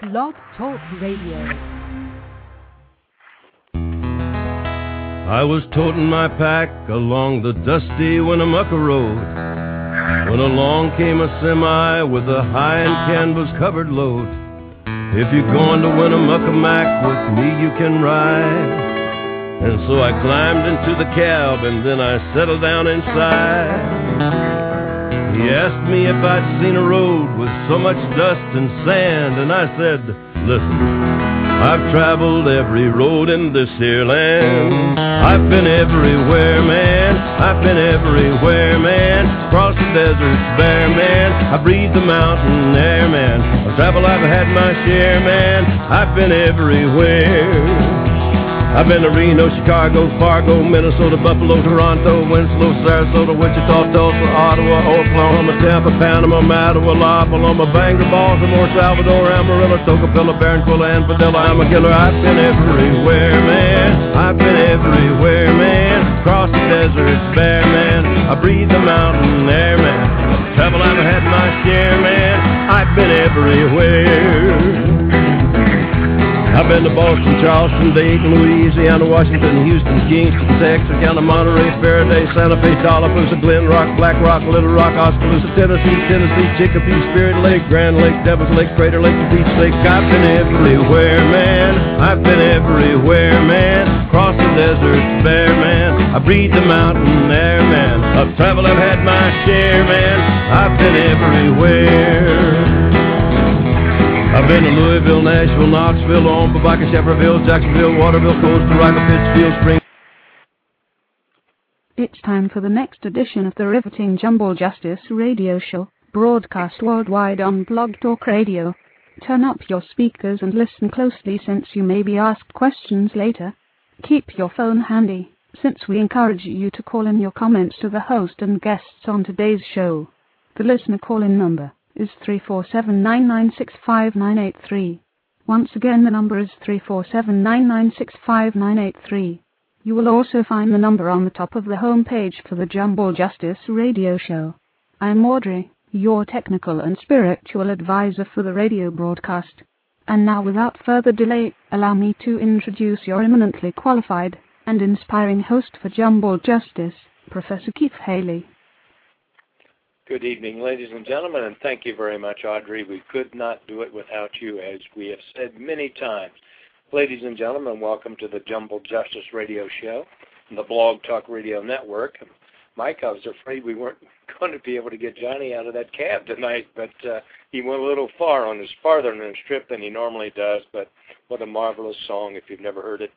Blog Talk Radio. I was toting my pack along the dusty Winnemucca Road when along came a semi with a high and canvas-covered load. If you're going to Winnemucca Mac with me, you can ride. And so I climbed into the cab and then I settled down inside. He asked me if I'd seen a road with so much dust and sand, and I said, listen, I've traveled every road in this here land. I've been everywhere, man. I've been everywhere, man. Across the deserts bare, man. I breathe the mountain air, man. I've traveled, I've had my share, man. I've been everywhere. I've been to Reno, Chicago, Fargo, Minnesota, Buffalo, Toronto, Winslow, Sarasota, Wichita, Tulsa, Ottawa, Oklahoma, Tampa, Panama, Mattawa, La Paloma, Bangor, Baltimore, Salvador, Amarillo, Tocopilla, Barranquilla, and Padilla. I'm a killer. I've been everywhere, man. I've been everywhere, man. Across the deserts bare, man. I breathe the mountain air, man. Travel, I've had my share, man. I've been everywhere. I've been to Boston, Charleston, Dayton, Louisiana, Washington, Houston, Kingston, Texarkana, Monterey, Faraday, Santa Fe, Tallapoosa, Glen Rock, Black Rock, Little Rock, Oskaloosa, Tennessee, Chicopee, Spirit Lake, Grand Lake, Devil's Lake, Crater Lake, Beach Lake. I've been everywhere, man. I've been everywhere, man. Across the deserts bare, man. I breathe the mountain air, man. I've traveled, I've had my share, man. I've been everywhere. I've been to Louisville, Nashville, Knoxville, Omaha, Baca, Shepardville, Jacksonville, Waterville, Costa Rica, Pittsfield, Spring. It's time for the next edition of the riveting Jumble Justice radio show, broadcast worldwide on Blog Talk Radio. Turn up your speakers and listen closely since you may be asked questions later. Keep your phone handy, since we encourage you to call in your comments to the host and guests on today's show. The listener call-in number is 347-996-5983. Once again, the number is 347-996-5983. You will also find the number on the top of the home page for the Jumble Justice radio show. I'm Audrey, your technical and spiritual advisor for the radio broadcast. And now, without further delay, allow me to introduce your eminently qualified and inspiring host for Jumble Justice, Professor Keith Haley. Good evening, ladies and gentlemen, and thank you very much, Audrey. We could not do it without you, as we have said many times. Ladies and gentlemen, welcome to the Jumble Justice Radio Show and the Blog Talk Radio Network. Mike, I was afraid we weren't going to be able to get Johnny out of that cab tonight, but he went a little farther on his trip than he normally does. But what a marvelous song, if you've never heard it.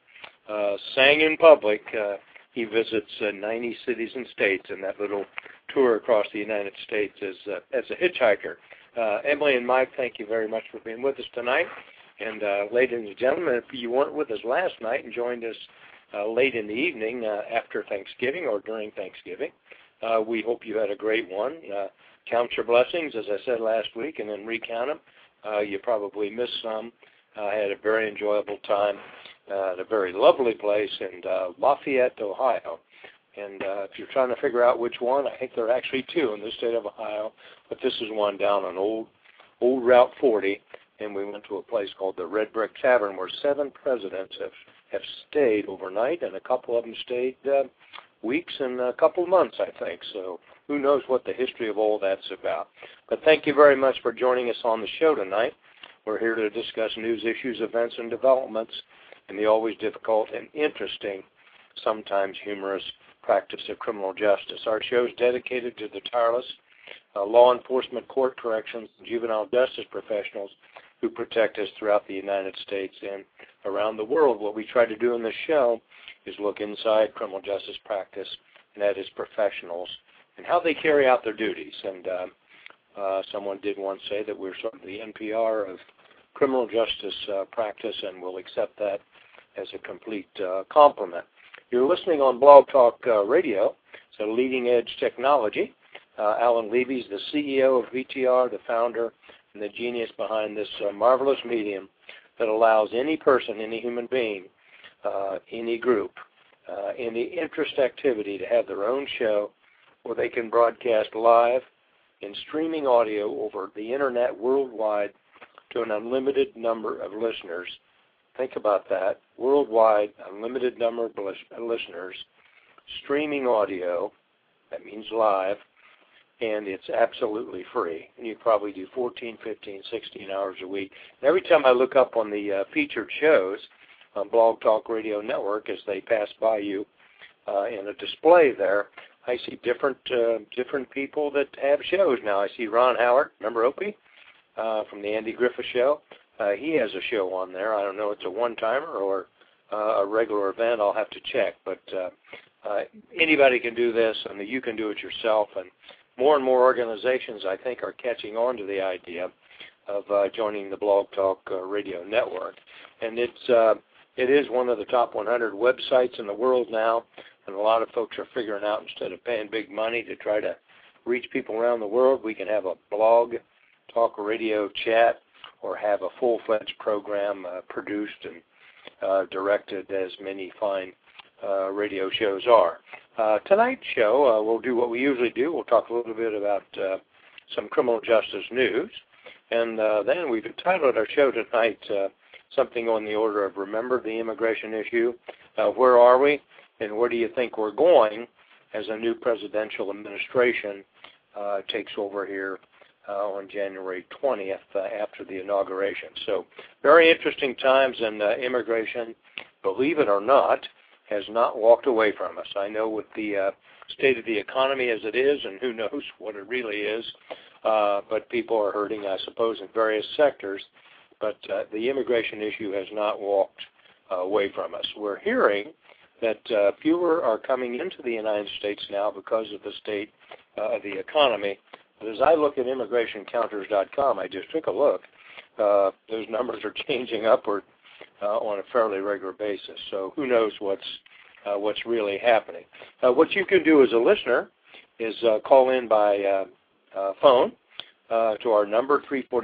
Sang in public. He visits 90 cities and states in that little tour across the United States as a hitchhiker. Emily and Mike, thank you very much for being with us tonight. And ladies and gentlemen, if you weren't with us last night and joined us late in the evening after Thanksgiving or during Thanksgiving, we hope you had a great one. Count your blessings, as I said last week, and then recount them. You probably missed some. I had a very enjoyable time at a very lovely place in Lafayette, Ohio. And if you're trying to figure out which one, I think there are actually two in the state of Ohio, but this is one down on old Route 40, and we went to a place called the Red Brick Tavern where 7 presidents have stayed overnight, and a couple of them stayed weeks and a couple of months, I think. So who knows what the history of all that's about. But thank you very much for joining us on the show tonight. We're here to discuss news, issues, events, and developments in the always difficult and interesting, sometimes humorous practice of criminal justice. Our show is dedicated to the tireless law enforcement, court corrections, and juvenile justice professionals who protect us throughout the United States and around the world. What we try to do in this show is look inside criminal justice practice, and that is professionals, and how they carry out their duties. And someone did once say that we're sort of the NPR of criminal justice practice, and we'll accept that as a complete compliment. You're listening on Blog Talk Radio. It's a leading-edge technology. Alan Levy is the CEO of VTR, the founder and the genius behind this marvelous medium that allows any person, any human being, any group, any interest activity to have their own show where they can broadcast live in streaming audio over the Internet worldwide to an unlimited number of listeners. Think about that. Worldwide, unlimited number of listeners, streaming audio, that means live, and it's absolutely free. And you probably do 14, 15, 16 hours a week. And every time I look up on the featured shows on Blog Talk Radio Network, as they pass by you in a display there, I see different people that have shows now. I see Ron Howard, remember Opie, from the Andy Griffith Show. He has a show on there. I don't know if it's a one-timer or a regular event. I'll have to check. But anybody can do this, and you can do it yourself. And more organizations, I think, are catching on to the idea of joining the Blog Talk Radio Network. And it is one of the top 100 websites in the world now. And a lot of folks are figuring out, instead of paying big money to try to reach people around the world, we can have a blog talk radio chat or have a full-fledged program produced and directed, as many fine radio shows are. Tonight's show, we'll do what we usually do. We'll talk a little bit about some criminal justice news. And then we've entitled our show tonight something on the order of Remember the Immigration Issue. Where are we? And where do you think we're going as a new presidential administration takes over here on January 20th after the inauguration? So very interesting times, and immigration, believe it or not, has not walked away from us. I know with the state of the economy as it is, and who knows what it really is, but people are hurting, I suppose, in various sectors. But the immigration issue has not walked away from us. We're hearing that fewer are coming into the United States now because of the state of the economy. But as I look at immigrationcounters.com, I just took a look. Those numbers are changing upward on a fairly regular basis. So who knows what's really happening. What you can do as a listener is call in by phone to our number,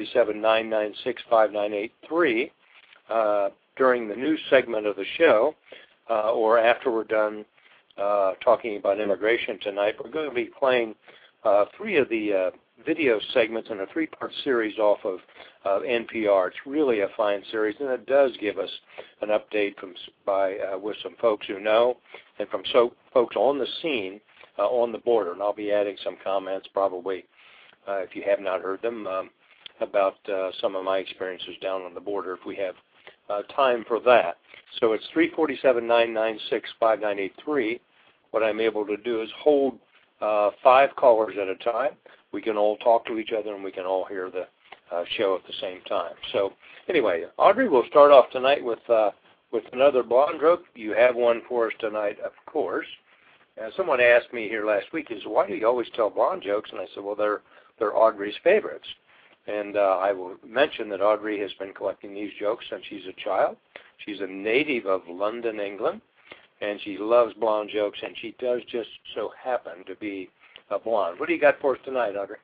347-996-5983, during the news segment of the show, or after we're done talking about immigration tonight. We're going to be playing three of the video segments in a three-part series off of NPR. It's really a fine series, and it does give us an update with some folks who know and from folks on the scene on the border. And I'll be adding some comments probably, if you have not heard them, about some of my experiences down on the border if we have time for that. So it's 347-996-5983. What I'm able to do is hold 5 callers at a time. We can all talk to each other and we can all hear the show at the same time. So anyway, Audrey, we'll start off tonight with another blonde joke. You have one for us tonight, of course. Someone asked me here last week, why do you always tell blonde jokes? And I said, well, they're Audrey's favorites. And I will mention that Audrey has been collecting these jokes since she's a child. She's a native of London, England, and she loves blonde jokes, and she does just so happen to be a blonde. What do you got for us tonight, Audrey?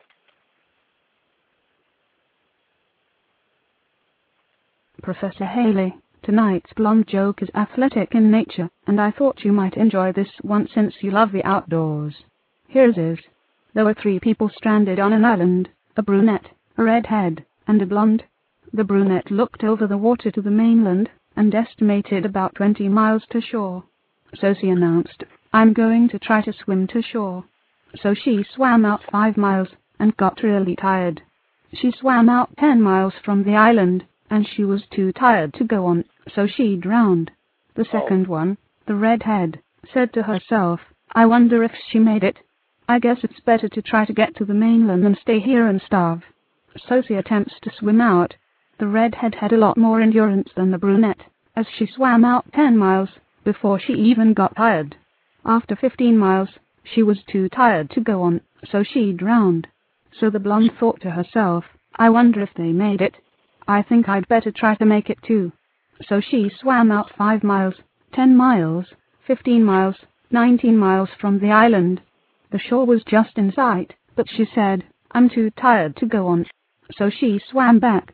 Professor Haley, tonight's blonde joke is athletic in nature, and I thought you might enjoy this one since you love the outdoors. Here's it. There were 3 people stranded on an island, a brunette, a redhead, and a blonde. The brunette looked over the water to the mainland and estimated about 20 miles to shore. So she announced, I'm going to try to swim to shore. So she swam out 5 miles and got really tired. She swam out 10 miles from the island, and she was too tired to go on, so she drowned. The second one, the redhead, said to herself, I wonder if she made it. I guess it's better to try to get to the mainland than stay here and starve. So she attempts to swim out. The redhead had a lot more endurance than the brunette, as she swam out 10 miles before she even got tired. After 15 miles, she was too tired to go on, so she drowned. So the blonde thought to herself, I wonder if they made it. I think I'd better try to make it too. So she swam out 5 miles, 10 miles, 15 miles, 19 miles from the island. The shore was just in sight, but she said, I'm too tired to go on. So she swam back.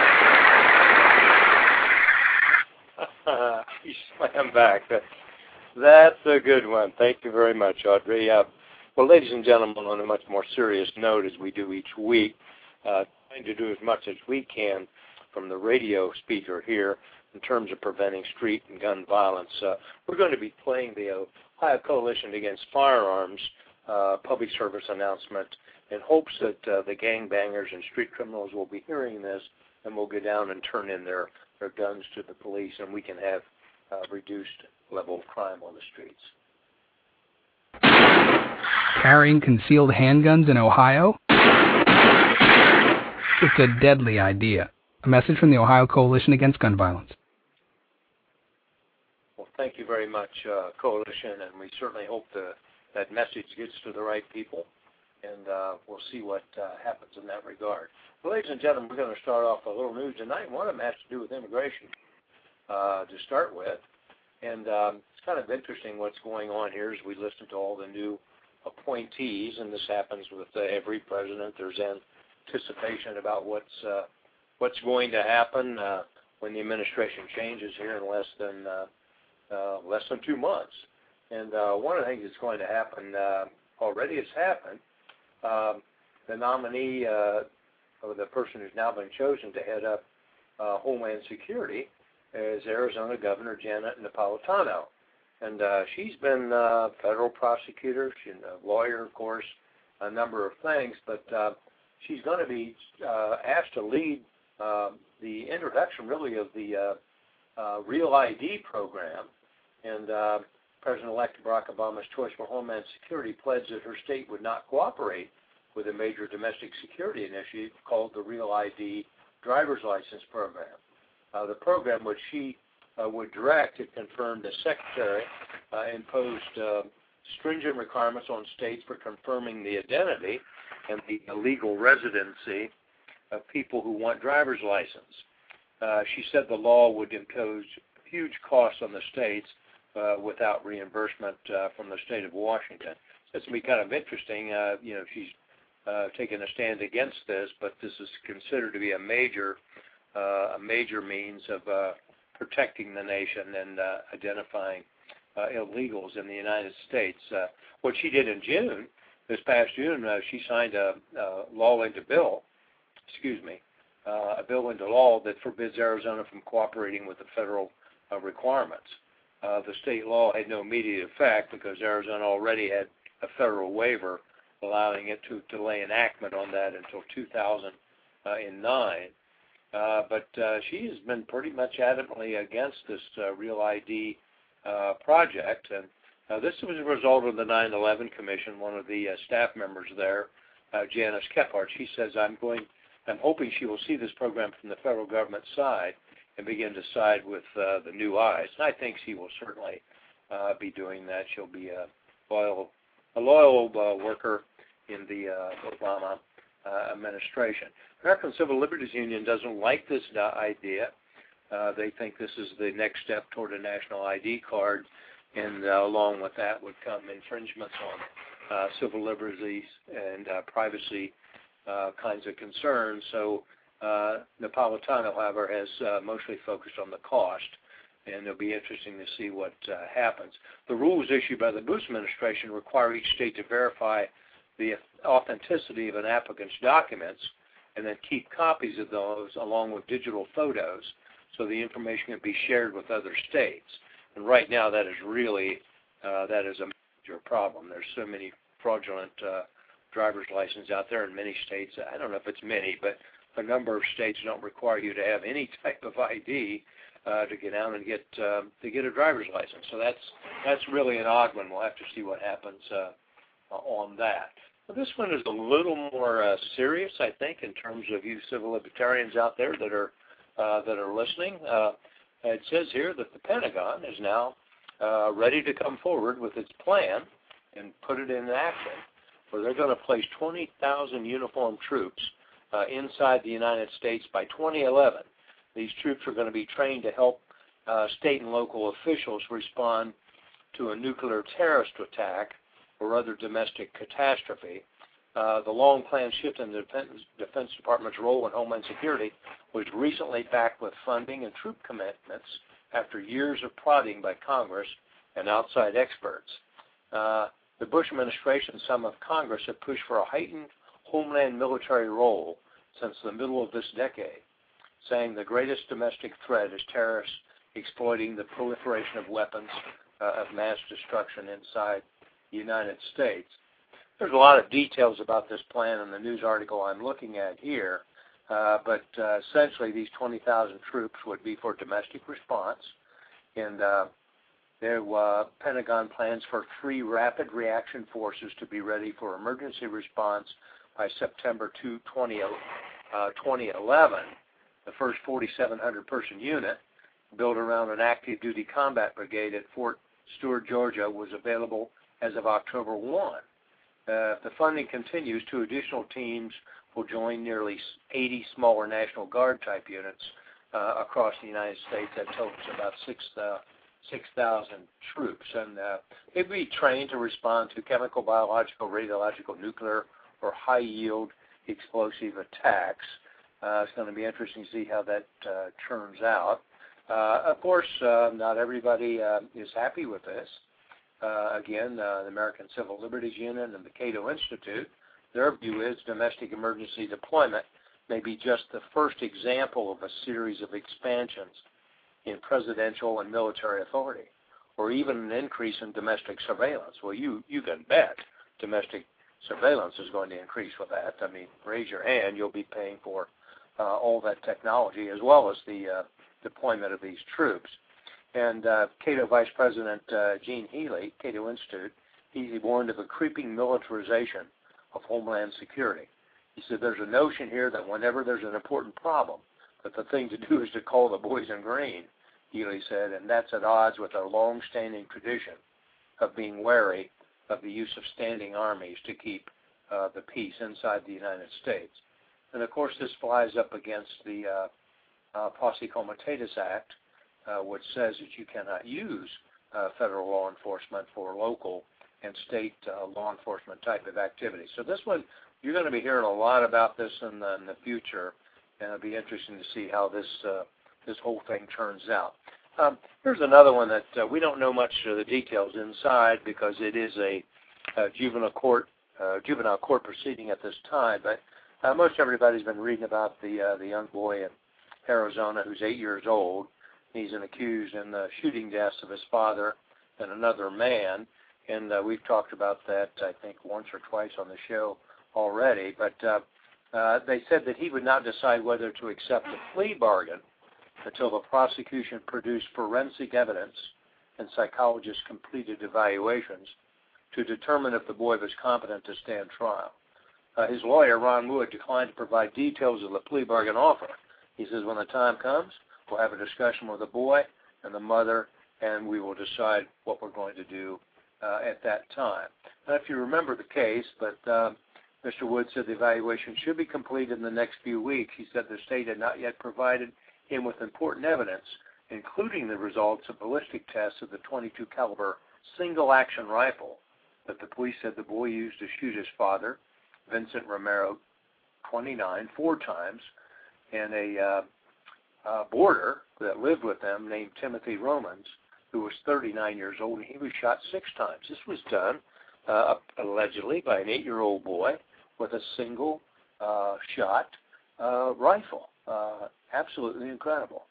He swam back. That's a good one. Thank you very much, Audrey. Well, ladies and gentlemen, on a much more serious note, as we do each week, trying to do as much as we can from the radio speaker here in terms of preventing street and gun violence. We're going to be playing the Ohio Coalition Against Firearms public service announcement in hopes that the gangbangers and street criminals will be hearing this and will go down and turn in their guns to the police, and we can have reduced level of crime on the streets. Carrying concealed handguns in Ohio? It's a deadly idea. A message from the Ohio Coalition Against Gun Violence. Well, thank you very much, Coalition, and we certainly hope that message gets to the right people, and we'll see what happens in that regard. Well, ladies and gentlemen, we're going to start off with a little news tonight. One of them has to do with immigration to start with, and it's kind of interesting what's going on here as we listen to all the new appointees, and this happens with every president. There's anticipation about what's going to happen when the administration changes here in less than 2 months. And one of the things that's going to happen already has happened. The nominee, or the person who's now been chosen to head up Homeland Security, is Arizona Governor Janet Napolitano. And she's been a federal prosecutor, she's a lawyer, of course, a number of things, but she's going to be asked to lead the introduction, really, of the Real ID program. And President-elect Barack Obama's choice for Homeland Security pledged that her state would not cooperate with a major domestic security initiative called the Real ID driver's license program. The program, which she would direct, it confirmed the Secretary imposed stringent requirements on states for confirming the identity and the legal residency of people who want driver's license. She said the law would impose huge costs on the states without reimbursement from the state of Washington. It's going to be kind of interesting. She's taken a stand against this, but this is considered to be a major means of protecting the nation and identifying illegals in the United States. What she did in June, this past June, she signed a bill into law that forbids Arizona from cooperating with the federal requirements. The state law had no immediate effect because Arizona already had a federal waiver allowing it to delay enactment on that until 2009. But she has been pretty much adamantly against this Real ID project, and this was a result of the 9/11 Commission. One of the staff members there, Janice Kephart, she says, I'm hoping she will see this program from the federal government side and begin to side with the new eyes. And I think she will certainly be doing that. She'll be a loyal worker in the Obama administration. American Civil Liberties Union doesn't like this idea. They think this is the next step toward a national ID card, and along with that would come infringements on civil liberties and privacy kinds of concerns. So Napolitano, however, has mostly focused on the cost, and it'll be interesting to see what happens. The rules issued by the Bush administration require each state to verify the authenticity of an applicant's documents and then keep copies of those along with digital photos so the information can be shared with other states. And right now that is really that is a major problem. There's so many fraudulent driver's licenses out there in many states. I don't know if it's many, but a number of states don't require you to have any type of ID to get out and get a driver's license. So that's really an odd one. We'll have to see what happens on that. But this one is a little more serious, I think, in terms of you civil libertarians out there that are listening. It says here that the Pentagon is now ready to come forward with its plan and put it in action, where they're going to place 20,000 uniformed troops inside the United States by 2011. These troops are going to be trained to help state and local officials respond to a nuclear terrorist attack or other domestic catastrophe. The long-planned shift in the Defense Department's role in Homeland Security was recently backed with funding and troop commitments after years of prodding by Congress and outside experts. The Bush administration and some of Congress have pushed for a heightened homeland military role since the middle of this decade, saying the greatest domestic threat is terrorists exploiting the proliferation of weapons of mass destruction inside the United States. There's a lot of details about this plan in the news article I'm looking at here, but essentially these 20,000 troops would be for domestic response, and the Pentagon plans for 3 rapid reaction forces to be ready for emergency response by September 2, 2011. The first 4,700-person unit, built around an active duty combat brigade at Fort Stewart, Georgia, was available as of October 1. If the funding continues, 2 additional teams will join nearly 80 smaller National Guard type units across the United States. That totals about 6,000 troops, and they'd be trained to respond to chemical, biological, radiological, nuclear, or high-yield explosive attacks. It's going to be interesting to see how that turns out. Of course, not everybody is happy with this. Again, the American Civil Liberties Union and the Cato Institute, their view is domestic emergency deployment may be just the first example of a series of expansions in presidential and military authority, or even an increase in domestic surveillance. Well, you can bet domestic surveillance is going to increase with that. I mean, raise your hand, you'll be paying for all that technology as well as the deployment of these troops. And Cato Vice President Gene Healy, Cato Institute, he warned of a creeping militarization of Homeland Security. He said there's a notion here that whenever there's an important problem, that the thing to do is to call the boys in green, Healy said, and that's at odds with our long-standing tradition of being wary of the use of standing armies to keep the peace inside the United States. And, of course, this flies up against the Posse Comitatus Act, which says that you cannot use federal law enforcement for local and state law enforcement type of activities. So this one, you're going to be hearing a lot about this in the future, and it'll be interesting to see how this whole thing turns out. Here's another one that we don't know much of the details inside because it is a juvenile court proceeding at this time. But most everybody's been reading about the young boy in Arizona who's 8 years old. He's accused in the shooting deaths of his father and another man, and we've talked about that I think once or twice on the show already. But they said that he would not decide whether to accept a plea bargain until the prosecution produced forensic evidence and psychologists completed evaluations to determine if the boy was competent to stand trial. His lawyer, Ron Wood, declined to provide details of the plea bargain offer. He says when the time comes, we'll have a discussion with the boy and the mother, and we will decide what we're going to do at that time. Now, if you remember the case, but Mr. Wood said the evaluation should be completed in the next few weeks. He said the state had not yet provided him with important evidence, including the results of ballistic tests of the .22 caliber single-action rifle that the police said the boy used to shoot his father, Vincent Romero, 29, 4 times, and a boarder that lived with them named Timothy Romans, who was 39 years old, and he was shot 6 times. This was done allegedly by an 8-year-old boy with a single shot rifle. Absolutely incredible.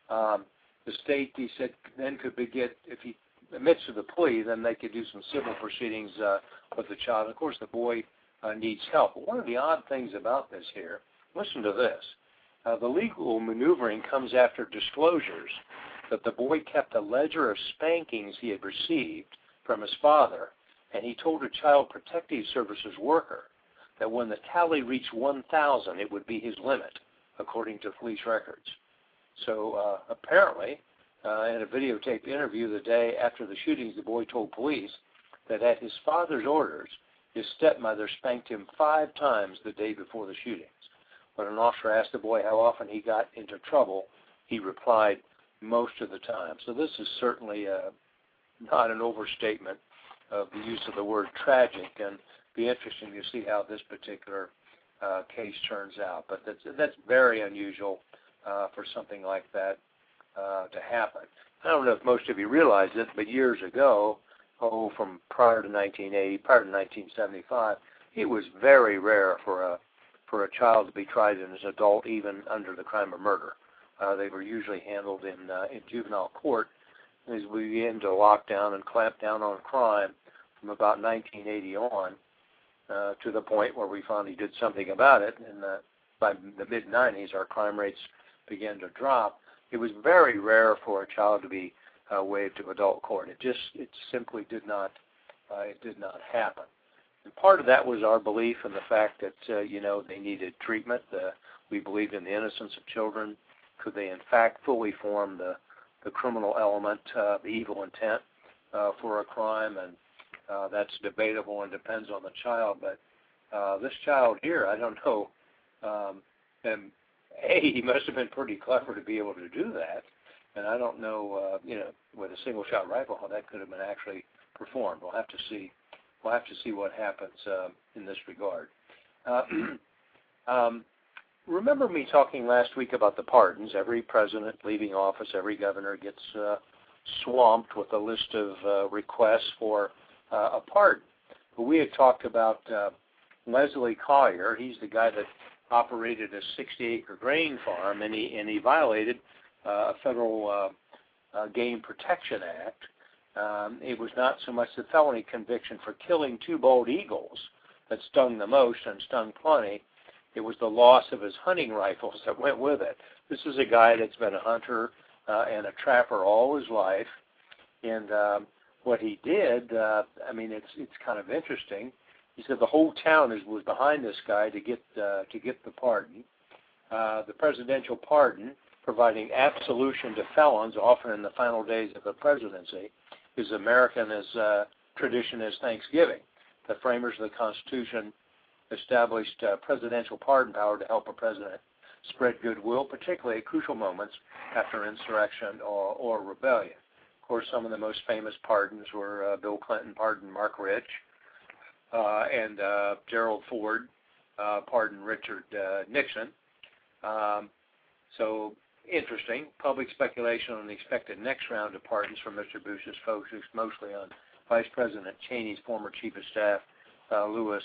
The state, he said, then could begin, if he admits to the plea, then they could do some civil proceedings with the child. Of course, the boy needs help. But one of the odd things about this here, listen to this. The legal maneuvering comes after disclosures that the boy kept a ledger of spankings he had received from his father, and he told a child protective services worker that when the tally reached 1,000, it would be his limit, according to police records. So apparently, in a videotaped interview the day after the shootings, the boy told police that at his father's orders, his stepmother spanked him 5 times the day before the shootings. When an officer asked the boy how often he got into trouble, he replied, most of the time. So this is certainly not an overstatement of the use of the word tragic, and be interesting to see how this particular case turns out. But that's very unusual for something like that to happen. I don't know if most of you realize it, but years ago, from prior to 1980, prior to 1975, it was very rare for a child to be tried as an adult, even under the crime of murder. They were usually handled in juvenile court. As we began to lock down and clamp down on crime from about 1980 on, to the point where we finally did something about it, and by the mid-90s, our crime rates began to drop. It was very rare for a child to be waived to adult court. It simply did not happen. And part of that was our belief in the fact that they needed treatment. We believed in the innocence of children. Could they in fact fully form the criminal element, the evil intent for a crime? And that's debatable and depends on the child. But this child here, I don't know. And he must have been pretty clever to be able to do that. And I don't know, with a single-shot rifle, how that could have been actually performed. We'll have to see. We'll have to see what happens in this regard. Remember me talking last week about the pardons. Every president leaving office, every governor gets swamped with a list of requests for a pardon. But we had talked about Leslie Collier. He's the guy that operated a 60-acre grain farm, and he violated a federal Game Protection Act. It was not so much the felony conviction for killing 2 bald eagles that stung the most and stung plenty. It was the loss of his hunting rifles that went with it. This is a guy that's been a hunter and a trapper all his life. And what he did, it's kind of interesting. He said the whole town was behind this guy to get the pardon. The presidential pardon, providing absolution to felons, often in the final days of the presidency, is American as tradition as Thanksgiving. The framers of the Constitution established presidential pardon power to help a president spread goodwill, particularly at crucial moments after insurrection or rebellion. Of course, some of the most famous pardons were Bill Clinton pardoned Mark Rich, and Gerald Ford pardoned Richard Nixon. So interesting. Public speculation on the expected next round of pardons from Mr. Bush is focused mostly on Vice President Cheney's former chief of staff, Lewis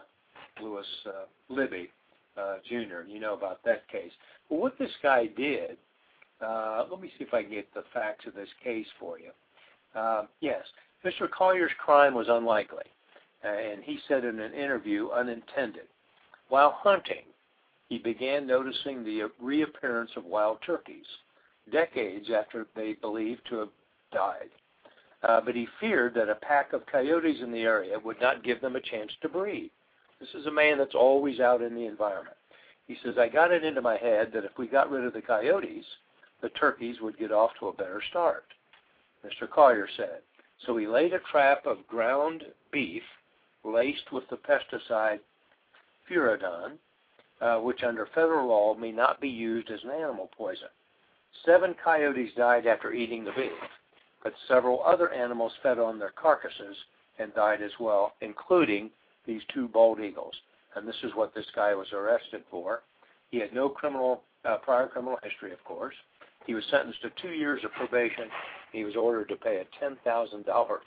Libby Jr. You know about that case. Well, what this guy did, let me see if I can get the facts of this case for you. Yes, Mr. Collier's crime was unlikely, and he said in an interview, unintended. While hunting, he began noticing the reappearance of wild turkeys, decades after they believed to have died. But he feared that a pack of coyotes in the area would not give them a chance to breed. This is a man that's always out in the environment. He says, I got it into my head that if we got rid of the coyotes, the turkeys would get off to a better start. Mr. Collier said, so he laid a trap of ground beef laced with the pesticide Furadon, which under federal law may not be used as an animal poison. 7 coyotes died after eating the beef, but several other animals fed on their carcasses and died as well, including these 2 bald eagles. And this is what this guy was arrested for. He had no prior criminal history, of course. He was sentenced to 2 years of probation. He was ordered to pay a $10,000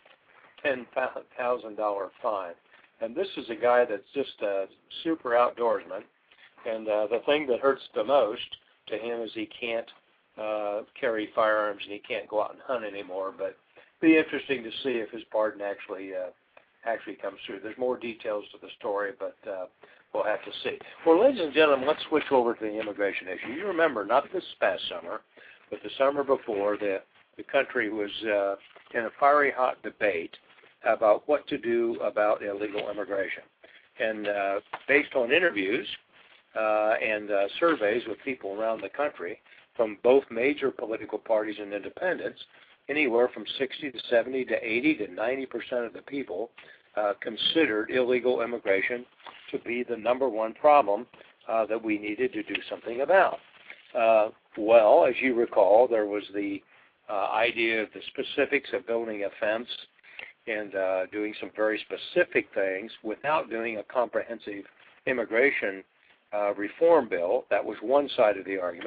fine. And this is a guy that's just a super outdoorsman. And the thing that hurts the most to him is he can't carry firearms and he can't go out and hunt anymore. But it'll be interesting to see if his pardon actually comes through. There's more details to the story, but we'll have to see. Well, ladies and gentlemen, let's switch over to the immigration issue. You remember, not this past summer, but the summer before, the country was in a fiery hot debate about what to do about illegal immigration. And based on interviews and surveys with people around the country from both major political parties and independents, anywhere from 60 to 70 to 80 to 90% of the people considered illegal immigration to be the number one problem that we needed to do something about. Well, as you recall, there was the idea of the specifics of building a fence and doing some very specific things without doing a comprehensive immigration reform bill. That was one side of the argument.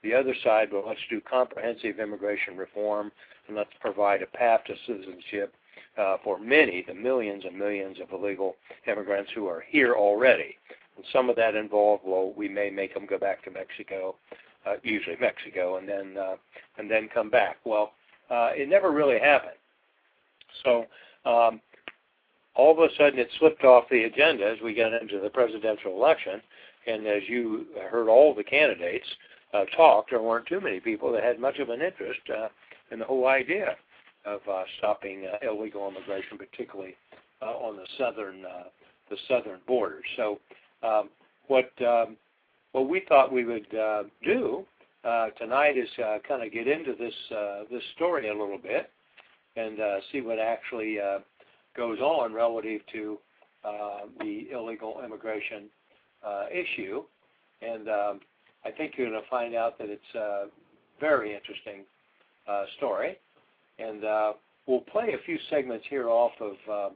The other side, well, let's do comprehensive immigration reform, and let's provide a path to citizenship for the millions and millions of illegal immigrants who are here already. And some of that involved, well, we may make them go back to Mexico, usually Mexico, and then come back. Well, it never really happened. So all of a sudden it slipped off the agenda as we got into the presidential election, and as you heard all the candidates talk, there weren't too many people that had much of an interest in the whole idea of stopping illegal immigration, particularly on the southern border. So what we thought we would do tonight is kind of get into this story a little bit and see what actually goes on relative to the illegal immigration issue. And I think you're going to find out that it's a very interesting story. And we'll play a few segments here off of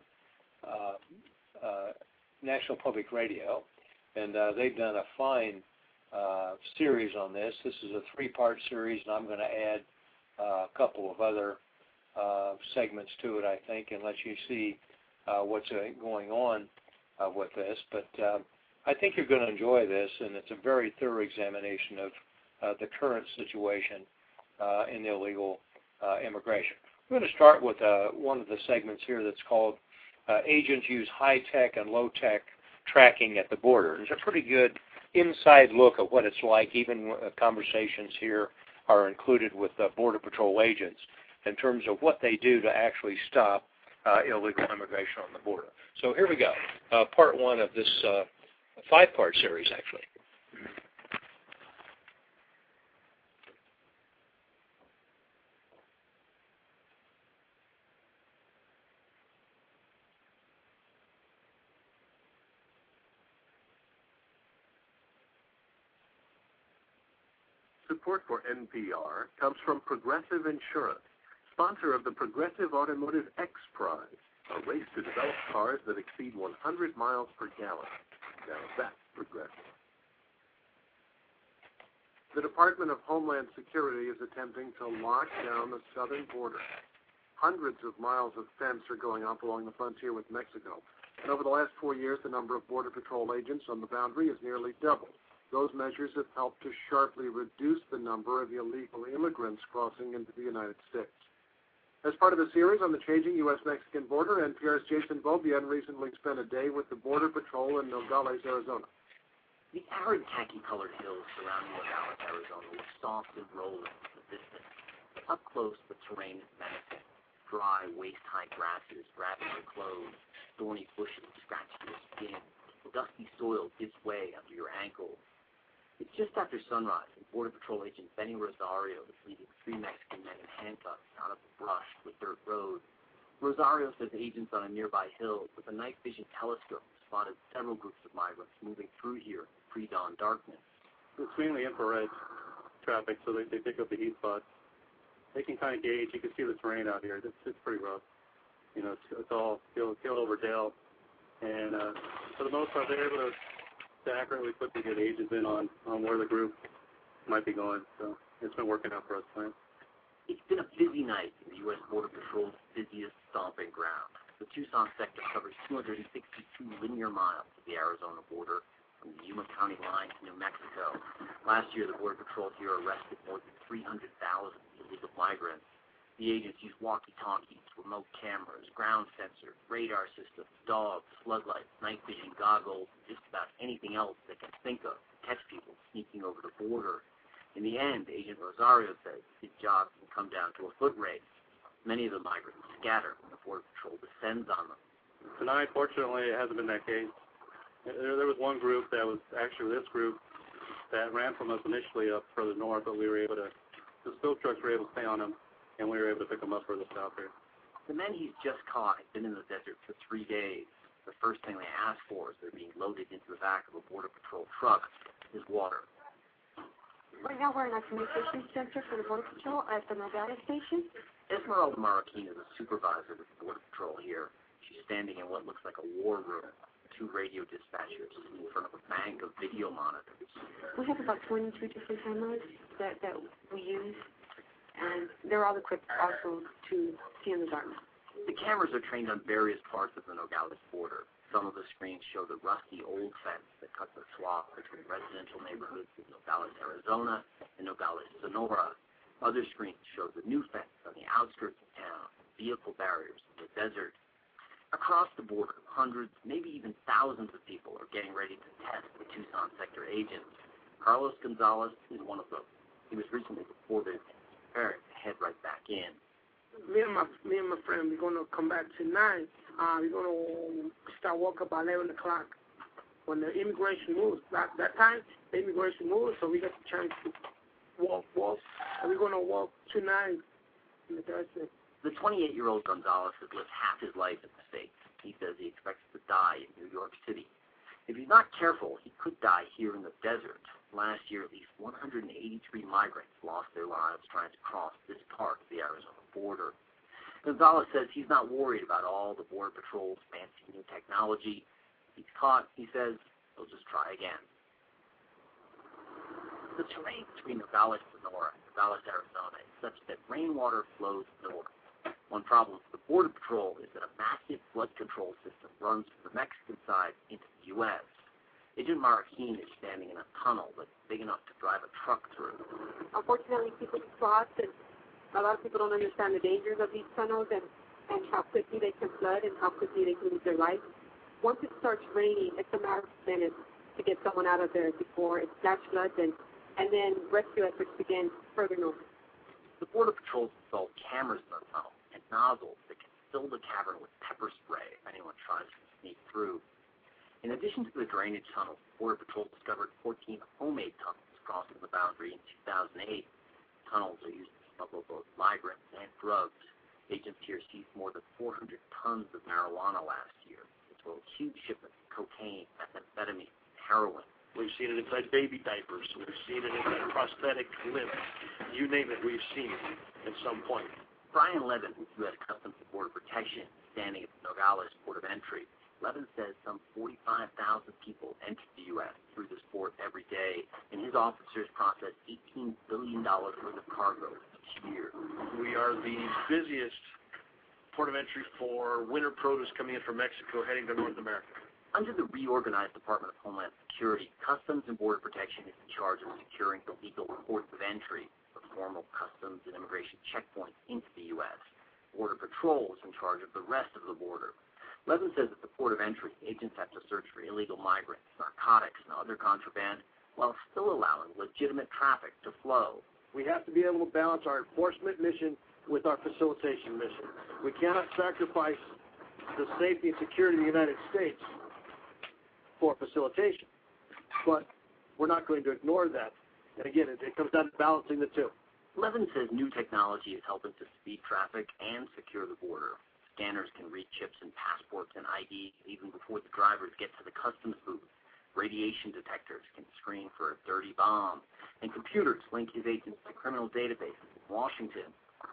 National Public Radio. And they've done a fine series on this. This is a 3-part series, and I'm going to add a couple of other segments to it, I think, and let you see what's going on with this. But I think you're going to enjoy this, and it's a very thorough examination of the current situation in illegal immigration. We're going to start with one of the segments here that's called Agents Use High-Tech and Low-Tech Tracking at the Border. It's a pretty good inside look at what it's like. Even conversations here are included with Border Patrol agents in terms of what they do to actually stop illegal immigration on the border. So here we go, part 1 of this 5-part series, actually. Support for NPR comes from Progressive Insurance, sponsor of the Progressive Automotive X Prize, a race to develop cars that exceed 100 miles per gallon. Now that's progressive. The Department of Homeland Security is attempting to lock down the southern border. Hundreds of miles of fence are going up along the frontier with Mexico. And over the last 4 years, the number of Border Patrol agents on the boundary has nearly doubled. Those measures have helped to sharply reduce the number of illegal immigrants crossing into the United States. As part of a series on the changing U.S.-Mexican border, NPR's Jason Beaubien recently spent a day with the Border Patrol in Nogales, Arizona. The arid khaki-colored hills surrounding Nogales, Arizona look soft and rolling in the distance. Up close, the terrain is menacing. Dry, waist-high grasses wrap your clothes. Thorny bushes scratch your skin. The dusty soil gives way under your ankles. It's just after sunrise, and Border Patrol agent Benny Rosario is leading 3 Mexican men in handcuffs out of the brush with dirt road. Rosario says agents on a nearby hill with a night vision telescope spotted several groups of migrants moving through here in pre-dawn darkness. It's mainly infrared traffic, so they pick up the heat spots. They can kind of gauge. You can see the terrain out here. It's pretty rough. You know, it's all hill over dale, and for the most part, they're able to accurately put the good agents in on where the group might be going. So it's been working out for us tonight. It's been a busy night in the U.S. Border Patrol's busiest stomping ground. The Tucson sector covers 262 linear miles of the Arizona border from the Yuma County line to New Mexico. Last year, the Border Patrol here arrested more than 300,000 illegal migrants. The agents use walkie-talkies, remote cameras, ground sensors, radar systems, dogs, floodlights, night vision goggles, and just about anything else they can think of to catch people sneaking over the border. In the end, Agent Rosario says his job can come down to a foot race. Many of the migrants scatter when the Border Patrol descends on them. Tonight, fortunately, it hasn't been that case. There was one group that was actually this group that ran from us initially up further north, but we were able to, the stove trucks were able to stay on them, and we were able to pick them up further south here. The men he's just caught have been in the desert for 3 days. The first thing they ask for as they're being loaded into the back of a Border Patrol truck is water. Right now we're in a communication center for the Border Patrol at the Nogales station. Esmeralda Marroquin is a supervisor with the Border Patrol here. She's standing in what looks like a war room. 2 radio dispatchers in front of a bank of video monitors. We have about 22 different cameras that we use, and they're all equipped also to see in the dark. The cameras are trained on various parts of the Nogales border. Some of the screens show the rusty old fence that cuts the swath between residential neighborhoods in Nogales, Arizona, and Nogales, Sonora. Other screens show the new fence on the outskirts of town, vehicle barriers in the desert. Across the border, hundreds, maybe even thousands of people are getting ready to test the Tucson sector agents. Carlos Gonzalez is one of them. He was recently deported and is preparing to head right back in. Me and my friend, we're going to come back tonight. We're going to start work about 11 o'clock. When the immigration moves, that time, the immigration moves, so we get the chance to walk. And we're going to walk tonight in the desert. The 28-year-old Gonzalez has lived half his life in the States. He says he expects to die in New York City. If he's not careful, he could die here in the desert. Last year, at least 183 migrants lost their lives trying to cross this part of the Arizona border. Gonzalez says he's not worried about all the Border Patrol's fancy new technology. If he's caught, he says, he'll just try again. The terrain between Nogales, Sonora, and Nogales, Arizona is such that rainwater flows north. One problem for the Border Patrol is that a massive flood control system runs from the Mexican side into the U.S. Agent Marroquin is standing in a tunnel that's big enough to drive a truck through. Unfortunately, people get lost, and a lot of people don't understand the dangers of these tunnels and how quickly they can flood and how quickly they can lose their life. Once it starts raining, it's a matter of minutes to get someone out of there before it flash floods, and then rescue efforts begin further north. The Border Patrol installed cameras in the tunnel and nozzles that can fill the cavern with pepper spray if anyone tries to sneak through. In addition to the drainage tunnels, the Border Patrol discovered 14 homemade tunnels crossing the boundary in 2008. Tunnels are used to smuggle both migrants and drugs. Agents here seized more than 400 tons of marijuana last year, as well as huge shipments of cocaine, methamphetamine, and heroin. We've seen it inside baby diapers. We've seen it inside prosthetic limbs. You name it, we've seen it at some point. Brian Levin, with U.S. Customs and Border Protection, standing at the Nogales Port of Entry. Levin says some 45,000 people enter the U.S. through this port every day, and his officers process $18 billion worth of cargo each year. We are the busiest port of entry for winter produce coming in from Mexico heading to North America. Under the reorganized Department of Homeland Security, Customs and Border Protection is in charge of securing the legal ports of entry, the formal customs and immigration checkpoints into the U.S. Border Patrol is in charge of the rest of the border. Levin says at the port of entry, agents have to search for illegal migrants, narcotics, and other contraband, while still allowing legitimate traffic to flow. We have to be able to balance our enforcement mission with our facilitation mission. We cannot sacrifice the safety and security of the United States for facilitation, but we're not going to ignore that. And again, it comes down to balancing the two. Levin says new technology is helping to speed traffic and secure the border. Scanners can read chips and passports and ID even before the drivers get to the customs booth. Radiation detectors can screen for a dirty bomb, and computers link his agents to criminal databases in Washington.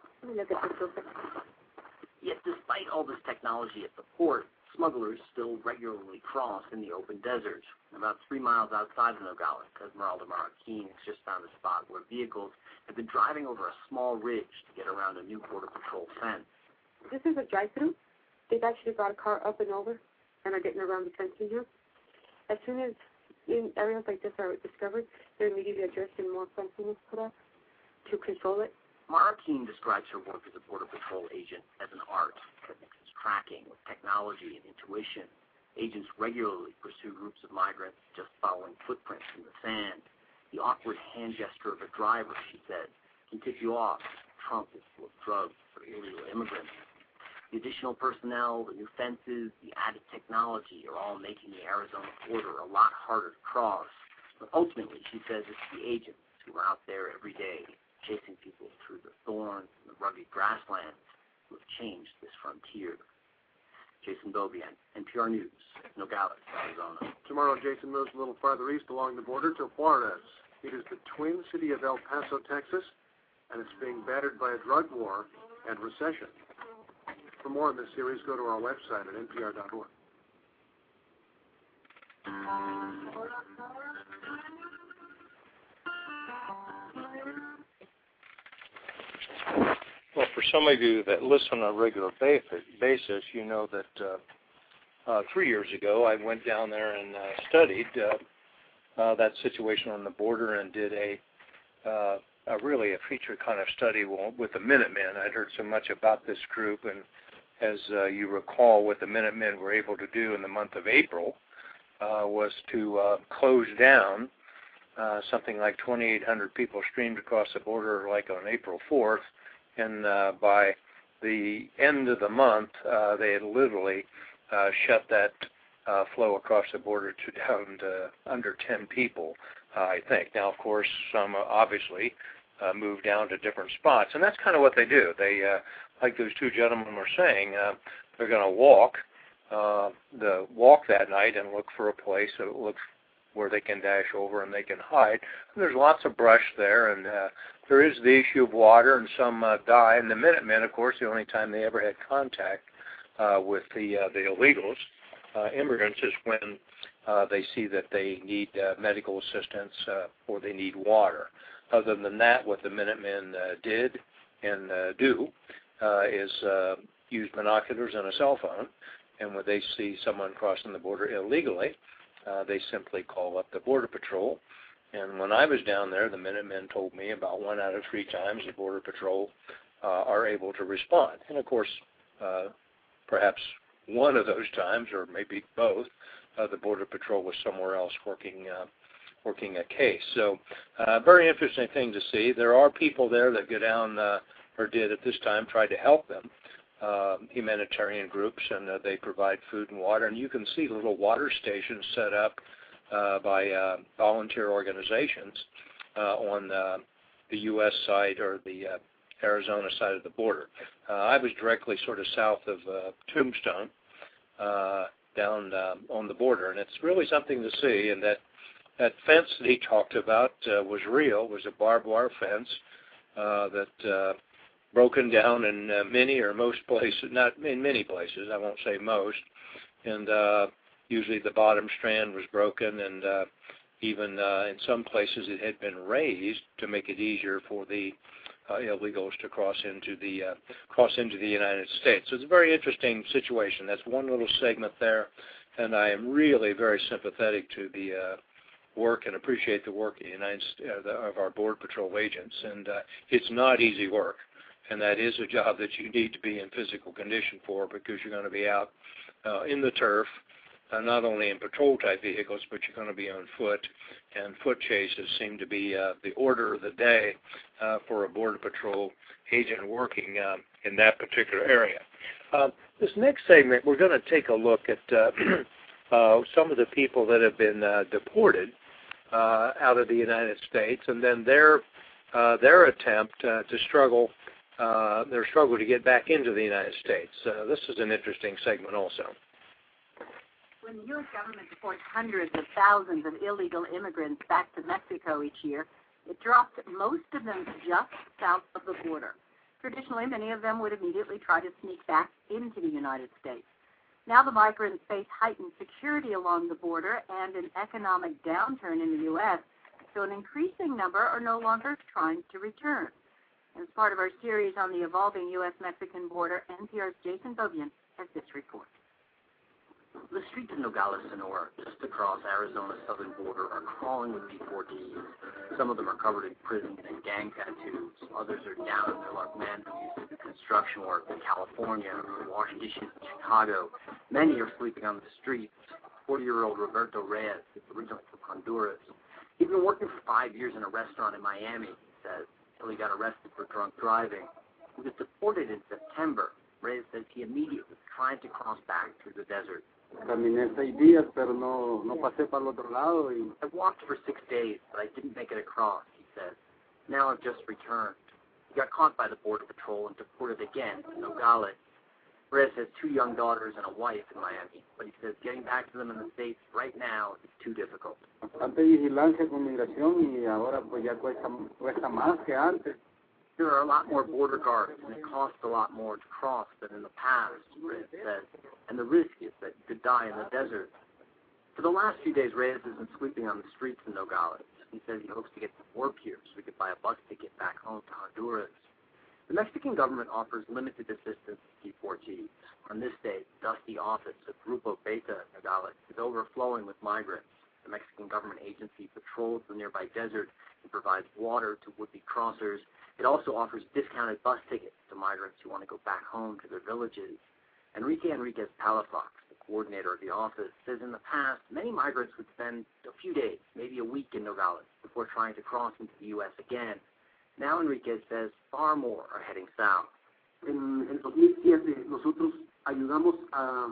Yet despite all this technology at the port, smugglers still regularly cross in the open desert. About 3 miles outside of Nogales, Esmeralda Marroquin has just found a spot where vehicles have been driving over a small ridge to get around a new Border Patrol fence. This is a drive-through. They've actually brought a car up and over and are getting around the fencing here. As soon as areas like this are discovered, they're immediately addressed and more fencing is put up to control it. Marroquin describes her work as a Border Patrol agent as an art that mixes tracking with technology and intuition. Agents regularly pursue groups of migrants just following footprints in the sand. The awkward hand gesture of a driver, she said, can tip you off. The trunk is full of drugs for illegal immigrants. The additional personnel, the new fences, the added technology are all making the Arizona border a lot harder to cross. But ultimately, she says it's the agents who are out there every day, chasing people through the thorns and the rugged grasslands, who have changed this frontier. Jason Beaubien, NPR News, Nogales, Arizona. Tomorrow, Jason moves a little farther east along the border to Juarez. It is the twin city of El Paso, Texas, and it's being battered by a drug war and recession. For more on this series, go to our website at npr.org. for some of you that listen on a regular basis, you know that 3 years ago I went down there and studied that situation on the border and did a feature kind of study with the Minutemen. I'd heard so much about this group, and as you recall, what the Minutemen were able to do in the month of April was to close down. Something like 2,800 people streamed across the border like on April 4th, and by the end of the month, they had literally shut that flow across the border to down to under 10 people, I think. Now, of course, some obviously moved down to different spots, and that's kind of what they do. They, like those two gentlemen were saying, they're going to walk that night and look for a place that looks where they can dash over and they can hide. And there's lots of brush there, and there is the issue of water, and some die. And the Minutemen, of course, the only time they ever had contact with the illegals, immigrants, is when they see that they need medical assistance or they need water. Other than that, what the Minutemen did and do is use binoculars and a cell phone, and when they see someone crossing the border illegally, they simply call up the Border Patrol. And when I was down there, the Minutemen told me about 1 out of 3 times the Border Patrol are able to respond. And, of course, perhaps one of those times, or maybe both, the Border Patrol was somewhere else working a case. So very interesting thing to see. There are people there that go down, or did at this time, try to help them. Humanitarian groups, and they provide food and water. And you can see little water stations set up by volunteer organizations on the U.S. side or the Arizona side of the border. I was directly sort of south of Tombstone, down on the border, and it's really something to see. And that fence that he talked about was real. It was a barbed wire fence that broken down in many or most places, not in many places, I won't say most, and usually the bottom strand was broken, and even in some places it had been raised to make it easier for the illegals to cross into the United States. So it's a very interesting situation. That's one little segment there, and I am really very sympathetic to the work and appreciate the work of our Border Patrol agents, and it's not easy work. And that is a job that you need to be in physical condition for, because you're going to be out in the turf, not only in patrol-type vehicles, but you're going to be on foot. And foot chases seem to be the order of the day for a Border Patrol agent working in that particular area. This next segment, we're going to take a look at some of the people that have been deported out of the United States, and then their attempt to struggle. Their struggle to get back into the United States. This is an interesting segment also. When the U.S. government deports hundreds of thousands of illegal immigrants back to Mexico each year, it drops most of them just south of the border. Traditionally, many of them would immediately try to sneak back into the United States. Now the migrants face heightened security along the border and an economic downturn in the U.S., so an increasing number are no longer trying to return. As part of our series on the evolving U.S.-Mexican border, NPR's Jason Beaubien has this report. The streets of Nogales, Sonora, just across Arizona's southern border, are crawling with deportees. Some of them are covered in prison and gang tattoos. Others are down in their luck, men who used to do construction work in California or wash dishes in Chicago. Many are sleeping on the streets. 40-year-old Roberto Reyes is originally from Honduras. He's been working for 5 years in a restaurant in Miami, he says, until he got arrested for drunk driving. He was deported in September. Reyes says he immediately tried to cross back through the desert. Caminé 6 días, pero no pasé para el otro lado. I walked for 6 days, but I didn't make it across, he says. Now I've just returned. He got caught by the Border Patrol and deported again to Nogales. Reyes has 2 young daughters and a wife in Miami, but he says getting back to them in the States right now is too difficult. Antes vigilancia con migración y ahora pues ya cuesta más que antes. There are a lot more border guards, and it costs a lot more to cross than in the past, Reyes says, and the risk is that you could die in the desert. For the last few days, Reyes has been sleeping on the streets in Nogales. He says he hopes to get some work here so he could buy a bus ticket back home to Honduras. The Mexican government offers limited assistance to deportees. On this day, the dusty office of Grupo Beta Nogales is overflowing with migrants. The Mexican government agency patrols the nearby desert and provides water to would-be crossers. It also offers discounted bus tickets to migrants who want to go back home to their villages. Enrique Enriquez Palafox, the coordinator of the office, says in the past, many migrants would spend a few days, maybe a week in Nogales before trying to cross into the U.S. again. Now Enriquez says far more are heading south. En 2007 nosotros ayudamos a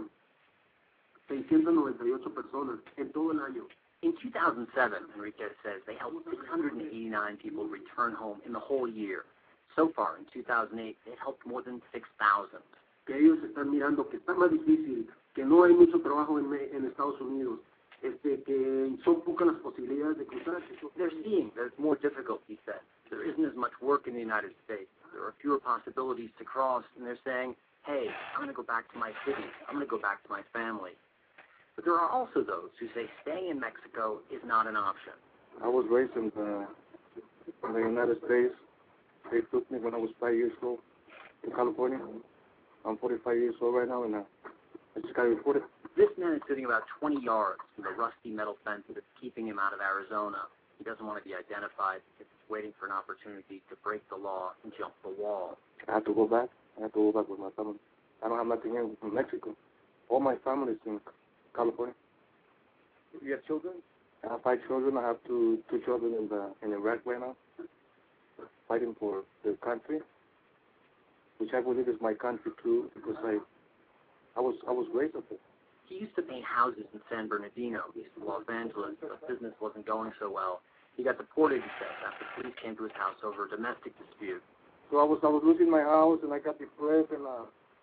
698 personas en todo el año. In 2007, Enriquez says they helped 689 people return home in the whole year. So far, in 2008, they helped more than 6,000. Que ellos están mirando que está más difícil, que no hay mucho trabajo en Estados Unidos, que son pocas las posibilidades de cruzar. They're seeing that it's more difficult, he said. There isn't as much work in the United States. There are fewer possibilities to cross, and they're saying, hey, I'm going to go back to my city. I'm going to go back to my family. But there are also those who say staying in Mexico is not an option. I was raised in the United States. They took me when I was 5 years old to California. I'm 45 years old right now, and I just got reported. This man is sitting about 20 yards from the rusty metal fence that's keeping him out of Arizona. He doesn't want to be identified because he's waiting for an opportunity to break the law and jump the wall. I have to go back. I have to go back with my family. I don't have nothing here in Mexico. All my family is in California. You have children? I have 5 children. I have two children in Iraq right now, fighting for the country, which I believe is my country too, because I was raised up there. He used to paint houses in San Bernardino, east of Los Angeles, but business wasn't going so well. He got deported, he says, after police came to his house over a domestic dispute. So I was losing my house, and I got depressed, and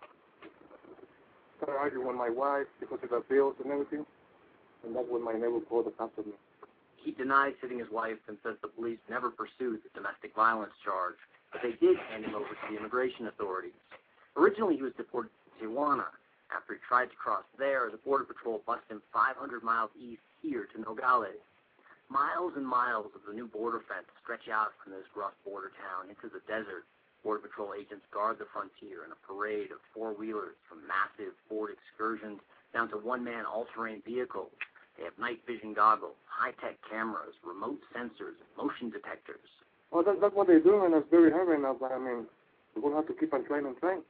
started arguing with my wife because of the bills and everything. And that's when my neighbor called the cops on me. He denies hitting his wife and says the police never pursued the domestic violence charge, but they did hand him over to the immigration authorities. Originally, he was deported to Tijuana. After he tried to cross there, the Border Patrol busted him 500 miles east here to Nogales. Miles and miles of the new border fence stretch out from this rough border town into the desert. Border Patrol agents guard the frontier in a parade of four-wheelers, from massive Ford Excursions down to one-man all-terrain vehicles. They have night vision goggles, high-tech cameras, remote sensors, and motion detectors. Well, that's what they're doing, and it's very hard right now, but I mean, we're going to have to keep on trying and trying.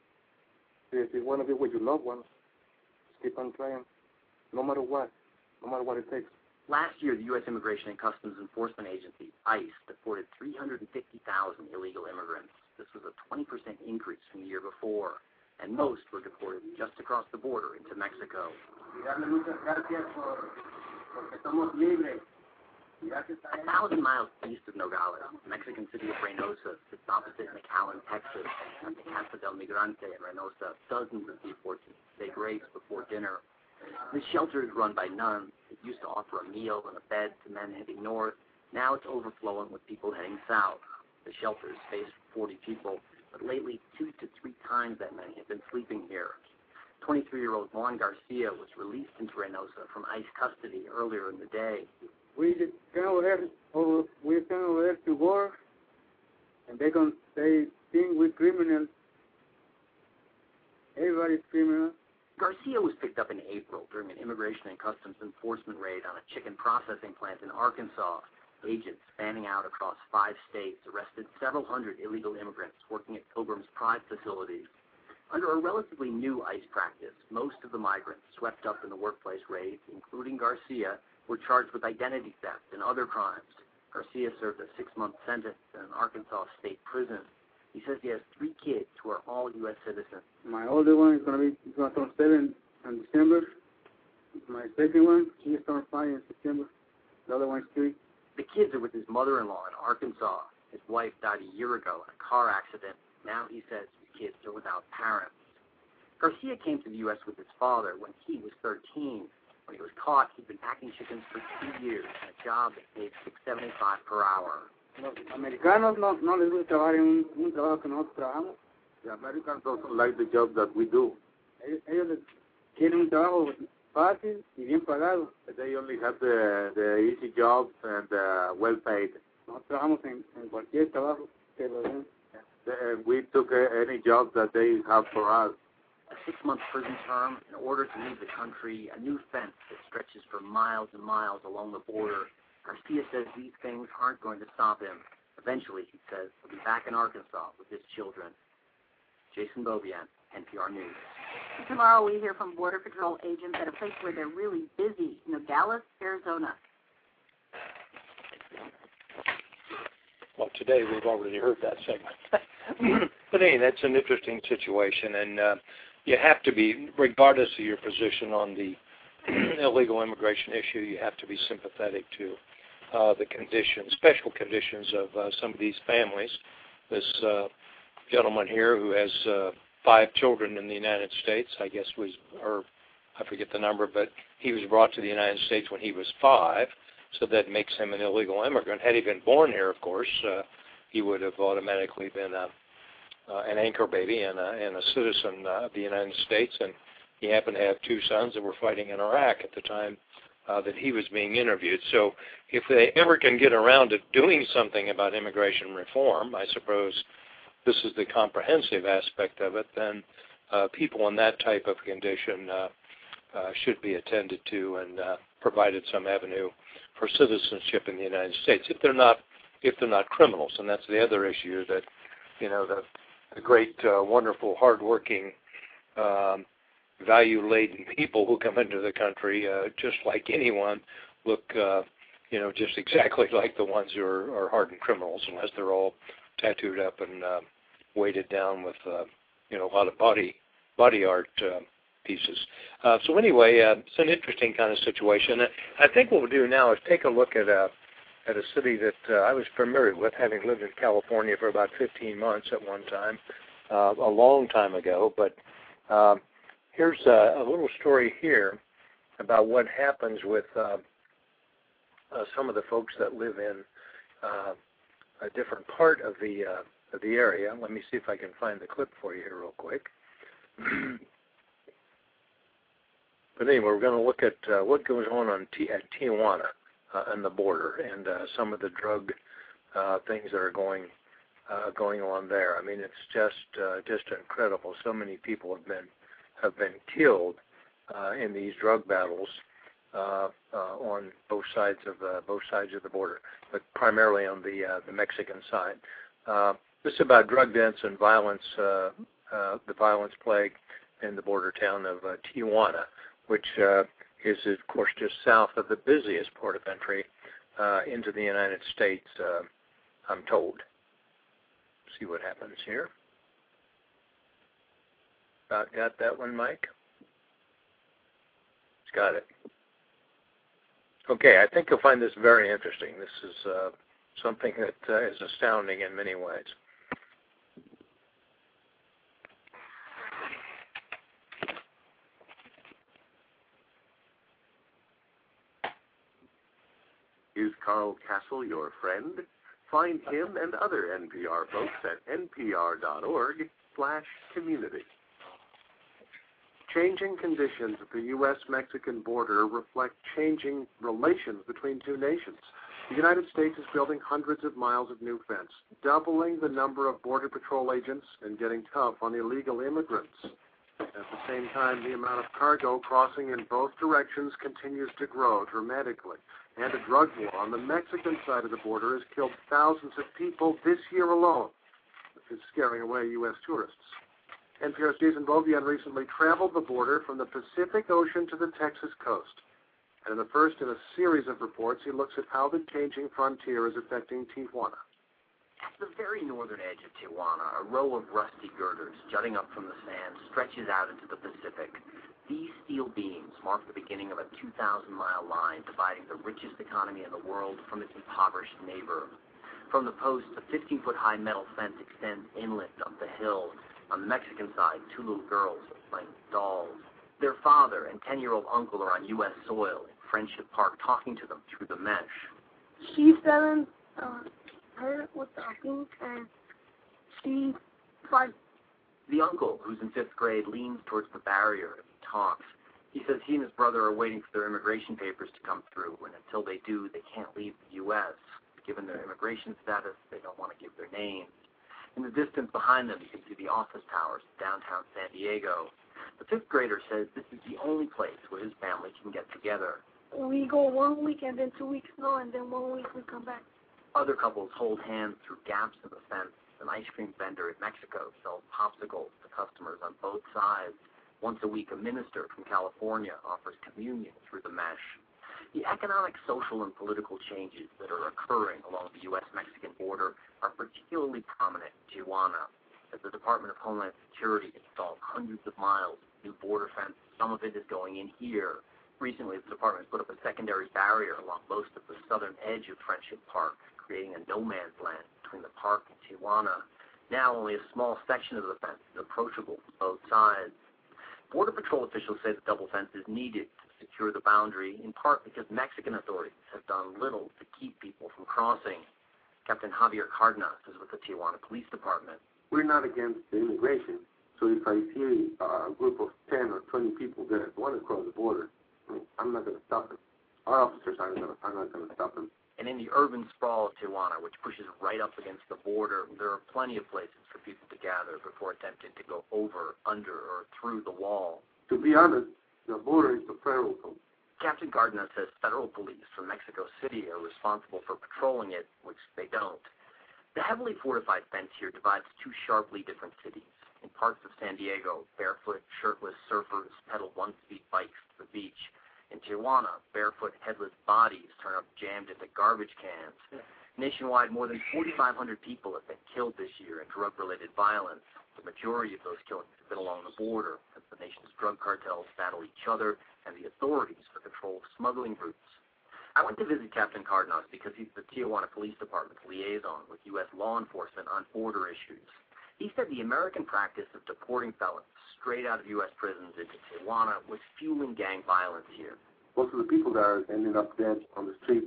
If you want to be with your loved ones, just keep on trying, no matter what it takes. Last year, the U.S. Immigration and Customs Enforcement Agency, ICE, deported 350,000 illegal immigrants. This was a 20% increase from the year before, and most were deported just across the border into Mexico. 1,000 miles east of Nogales, the Mexican city of Reynosa sits opposite McAllen, Texas. At the Casa del Migrante in Reynosa, dozens of deportees stay graves before dinner. This shelter is run by nuns. It used to offer a meal and a bed to men heading north. Now it's overflowing with people heading south. The shelter is space for 40 people, but lately 2 to 3 times that many have been sleeping here. 23-year-old Juan Garcia was released into Reynosa from ICE custody earlier in the day. We came over there to work, and they think we're criminals. Everybody's criminal. Garcia was picked up in April during an Immigration and Customs Enforcement raid on a chicken processing plant in Arkansas. Agents spanning out across 5 states arrested several hundred illegal immigrants working at Pilgrim's Pride facilities. Under a relatively new ICE practice, most of the migrants swept up in the workplace raids, including Garcia, were charged with identity theft and other crimes. Garcia served a 6-month sentence in an Arkansas state prison. He says he has 3 kids who are all U.S. citizens. My older one is going to turn 7 in December. My second one, he turned 5 in September. The other one is 3. The kids are with his mother-in-law in Arkansas. His wife died a year ago in a car accident. Now he says his kids are without parents. Garcia came to the U.S. with his father when he was 13. When he was caught, he'd been packing chickens for 2 years in a job that paid $6.75 per hour. Los americanos no les gusta trabajar en un trabajo que nosotros trabajamos. The Americans also like the job that we do. Ellos quieren un trabajo fácil y bien pagado. They only have the easy jobs and well paid. Nosotros trabajamos en cualquier trabajo que lo den. and we took any job that they have for us. A 6-month prison term, in order to leave the country, a new fence that stretches for miles and miles along the border. Garcia says these things aren't going to stop him. Eventually, he says, he'll be back in Arkansas with his children. Jason Beaubien, NPR News. Tomorrow we hear from Border Patrol agents at a place where they're really busy, Nogales, Arizona. Well, today we've already heard that segment. But anyway, that's an interesting situation, and you have to be, regardless of your position on the illegal immigration issue, you have to be sympathetic to the conditions, special conditions of some of these families. This gentleman here who has 5 children in the United States, I guess or I forget the number, but he was brought to the United States when he was 5, so that makes him an illegal immigrant. Had he been born here, of course, he would have automatically been an anchor baby and a citizen of the United States, and he happened to have 2 sons that were fighting in Iraq at the time that he was being interviewed. So if they ever can get around to doing something about immigration reform, I suppose this is the comprehensive aspect of it, then people in that type of condition should be attended to and provided some avenue for citizenship in the United States if they're not criminals. And that's the other issue, that the great, wonderful, hardworking, value-laden people who come into the country, just like anyone, look, just exactly like the ones who are hardened criminals, unless they're all tattooed up and weighted down with, a lot of body art pieces. So anyway, it's an interesting kind of situation. I think what we'll do now is take a look at a city that I was familiar with, having lived in California for about 15 months at one time, a long time ago. But here's a little story here about what happens with some of the folks that live in a different part of the area. Let me see if I can find the clip for you here real quick. But anyway, we're going to look at what goes on at Tijuana and the border, and some of the drug things that are going on there. I mean, it's just incredible. So many people have been killed in these drug battles on both sides of the border, but primarily on the Mexican side. This is about drug dens and violence, the violence plague in the border town of Tijuana, which is, of course, just south of the busiest port of entry into the United States, I'm told. See what happens here. About got that one, Mike? It's got it. Okay, I think you'll find this very interesting. This is something that is astounding in many ways. Is Carl Castle your friend? Find him and other NPR folks at npr.org/community. Changing conditions at the U.S.-Mexican border reflect changing relations between two nations. The United States is building hundreds of miles of new fence, doubling the number of Border Patrol agents and getting tough on illegal immigrants. At the same time, the amount of cargo crossing in both directions continues to grow dramatically. And a drug war on the Mexican side of the border has killed thousands of people this year alone, which is scaring away U.S. tourists. NPR's Jason Beaubien recently traveled the border from the Pacific Ocean to the Texas coast. And in the first in a series of reports, he looks at how the changing frontier is affecting Tijuana. At the very northern edge of Tijuana, a row of rusty girders jutting up from the sand stretches out into the Pacific. These steel beams mark the beginning of a 2,000-mile line dividing the richest economy in the world from its impoverished neighbor. From the post, a 15-foot-high metal fence extends inland up the hill. On the Mexican side, 2 little girls are playing dolls. Their father and 10-year-old uncle are on U.S. soil in Friendship Park talking to them through the mesh. She's 7, her was talking, and she's 5. The uncle, who's in 5th grade, leans towards the barrier and talks. He says he and his brother are waiting for their immigration papers to come through, and until they do, they can't leave the U.S. Given their immigration status, they don't want to give their names. In the distance behind them, you can see the office towers of downtown San Diego. The fifth grader says this is the only place where his family can get together. We go 1 week and then 2 weeks no, and then 1 week we come back. Other couples hold hands through gaps in the fence. An ice cream vendor in Mexico sells popsicles to customers on both sides. Once a week, a minister from California offers communion through the mesh. The economic, social, and political changes that are occurring along the U.S.-Mexican border are particularly prominent in Tijuana, as the Department of Homeland Security installed hundreds of miles of new border fence. Some of it is going in here. Recently, the department put up a secondary barrier along most of the southern edge of Friendship Park, creating a no-man's land between the park and Tijuana. Now only a small section of the fence is approachable from both sides. Border Patrol officials say the double fence is needed to secure the boundary, in part because Mexican authorities have done little to keep people from crossing. Captain Javier Cardenas is with the Tijuana Police Department. We're not against the immigration, so if I see a group of 10 or 20 people that want to cross the border, I'm not going to stop them. Our officers are not going to stop them. And in the urban sprawl of Tijuana, which pushes right up against the border, there are plenty of places for people to gather before attempting to go over, under, or through the wall. To be honest, the border is the federal code. Captain Cardenas says federal police from Mexico City are responsible for patrolling it, which they don't. The heavily fortified fence here divides two sharply different cities. In parts of San Diego, barefoot, shirtless surfers pedal one-speed bikes to the beach. In Tijuana, barefoot, headless bodies turn up jammed into garbage cans. Nationwide, more than 4,500 people have been killed this year in drug-related violence. The majority of those killings have been along the border, as the nation's drug cartels battle each other and the authorities for control of smuggling routes. I went to visit Captain Cardenas because he's the Tijuana Police Department's liaison with U.S. law enforcement on border issues. He said the American practice of deporting felons straight out of U.S. prisons into Tijuana was fueling gang violence here. Most of the people that are ending up dead on the street,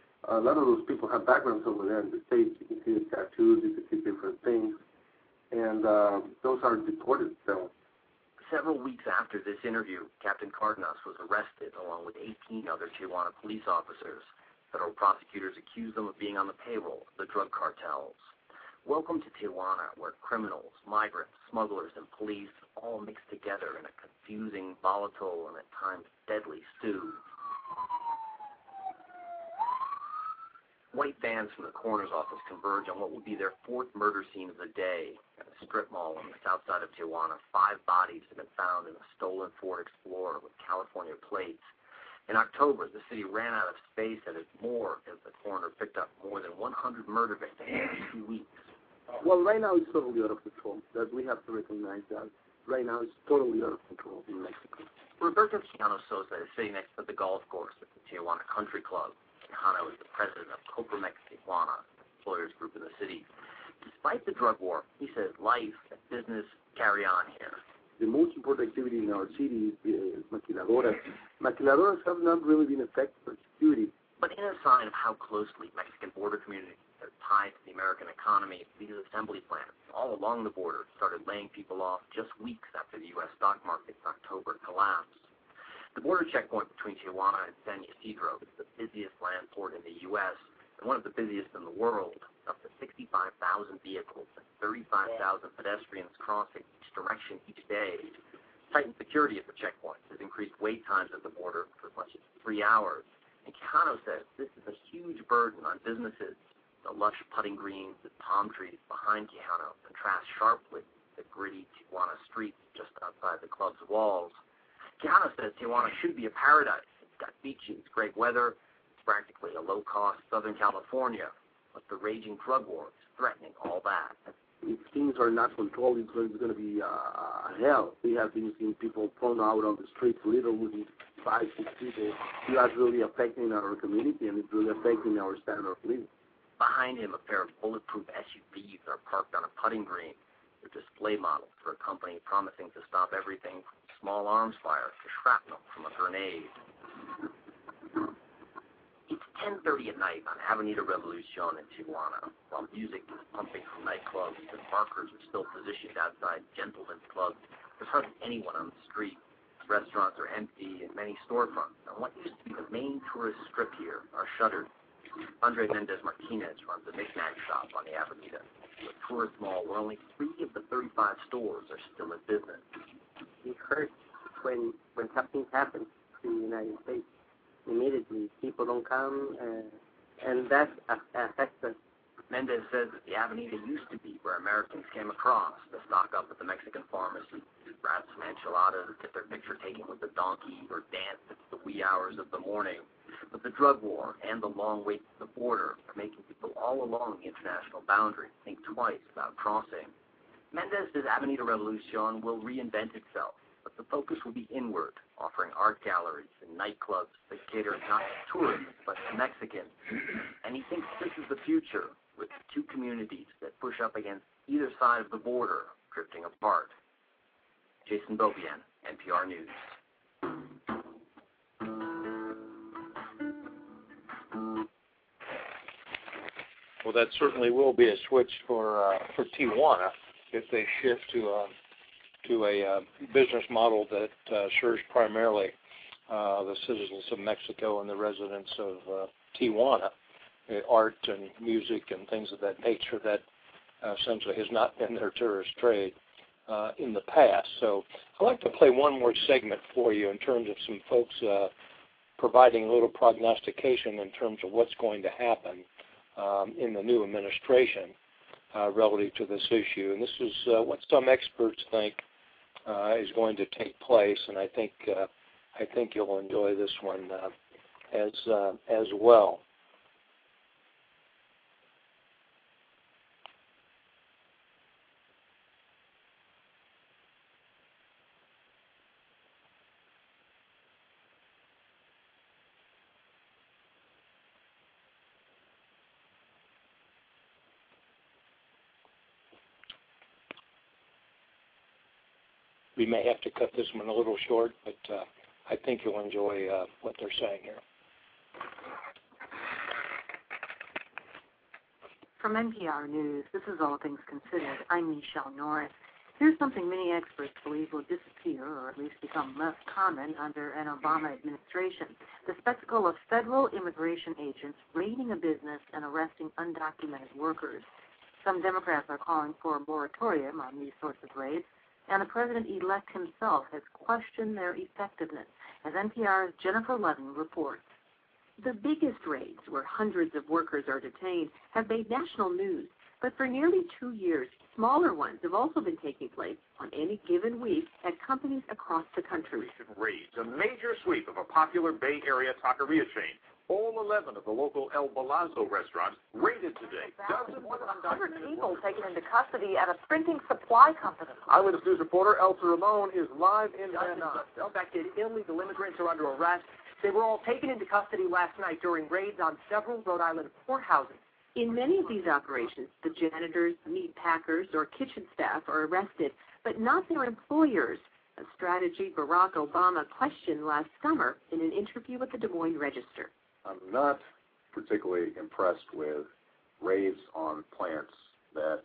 a lot of those people have backgrounds over there in the States. You can see the tattoos, you can see different things, and those are deported felons. Several weeks after this interview, Captain Cardenas was arrested along with 18 other Tijuana police officers. Federal prosecutors accused them of being on the payroll of the drug cartels. Welcome to Tijuana, where criminals, migrants, smugglers, and police all mix together in a confusing, volatile, and at times deadly stew. White vans from the coroner's office converge on what will be their fourth murder scene of the day. At a strip mall on the south side of Tijuana, 5 bodies have been found in a stolen Ford Explorer with California plates. In October, the city ran out of space at its morgue as the coroner picked up more than 100 murder victims in 2 weeks. Well, right now it's totally out of control. That we have to recognize that. Right now it's totally out of control in Mexico. Roberto Quijano Sosa is sitting next to the golf course at the Tijuana Country Club. Quijano is the president of Copromex Tijuana, an employers group in the city. Despite the drug war, he says life and business carry on here. The most important activity in our city is maquiladoras. Maquiladoras have not really been affected by security. But in a sign of how closely Mexican border communities are tied to the American economy, these assembly plants all along the border started laying people off just weeks after the U.S. stock market's October collapse. The border checkpoint between Tijuana and San Ysidro is the busiest land port in the U.S. and one of the busiest in the world. Up to 65,000 vehicles and 35,000 pedestrians crossing each direction each day. Tightened security at the checkpoint has increased wait times at the border for as much as 3 hours. And Quijano says this is a huge burden on businesses. The lush putting greens and palm trees behind Quijano contrast sharply with the gritty Tijuana streets just outside the club's walls. Quijano says Tijuana should be a paradise. It's got beaches, great weather. It's practically a low-cost Southern California. But the raging drug war is threatening all that. If things are not controlled, it's going to be hell. We have been seeing people thrown out on the streets, literally 5, 6 people. That's really affecting our community, and it's really affecting our standard of living. Behind him, a pair of bulletproof SUVs are parked on a putting green. They're display models for a company promising to stop everything from small arms fire to shrapnel from a grenade. It's 10:30 at night on Avenida Revolucion in Tijuana. While music is pumping from nightclubs and markers are still positioned outside gentlemen's clubs, there's hardly anyone on the street. Restaurants are empty and many storefronts, and what used to be the main tourist strip here are shuttered. Andre Mendez Martinez runs a knick-knack shop on the Avenida. to a tourist mall where only 3 of the 35 stores are still in business. It hurts when something happens to the United States. Immediately, people don't come, and that affects us. Mendez says that the Avenida used to be where Americans came across to stock up at the Mexican pharmacy, grab some enchiladas, get their picture taken with the donkey, or dance at the wee hours of the morning. But the drug war and the long wait at the border are making people all along the international boundary think twice about crossing. Mendez says Avenida Revolucion will reinvent itself, but the focus will be inward, offering art galleries and nightclubs that cater not to tourists, but to Mexicans. And he thinks this is the future, with two communities that push up against either side of the border drifting apart. Jason Beaubien, NPR News. Well, that certainly will be a switch for Tijuana if they shift to a business model that serves primarily the citizens of Mexico and the residents of Tijuana. Art and music and things of that nature that essentially has not been their tourist trade in the past. So I'd like to play one more segment for you in terms of some folks providing a little prognostication in terms of what's going to happen in the new administration relative to this issue. And this is what some experts think is going to take place, and I think you'll enjoy this one as well. We may have to cut this one a little short, but I think you'll enjoy what they're saying here. From NPR News, this is All Things Considered. I'm Michelle Norris. Here's something many experts believe will disappear, or at least become less common, under an Obama administration: the spectacle of federal immigration agents raiding a business and arresting undocumented workers. Some Democrats are calling for a moratorium on these sorts of raids, and the president-elect himself has questioned their effectiveness, as NPR's Jennifer Levin reports. The biggest raids, where hundreds of workers are detained, have made national news, but for nearly 2 years, smaller ones have also been taking place on any given week at companies across the country. Raids, a major sweep of a popular Bay Area taqueria chain. All 11 of the local El Balazzo restaurants raided today. Dozens of 100 people taken into custody at a printing supply company. Eyewitness News reporter Elsa Ramon is live in Van Nuys. Suspected illegal immigrants are under arrest. They were all taken into custody last night during raids on several Rhode Island courthouses. In many of these operations, the janitors, meat packers, or kitchen staff are arrested, but not their employers, a strategy Barack Obama questioned last summer in an interview with the Des Moines Register. I'm not particularly impressed with raids on plants that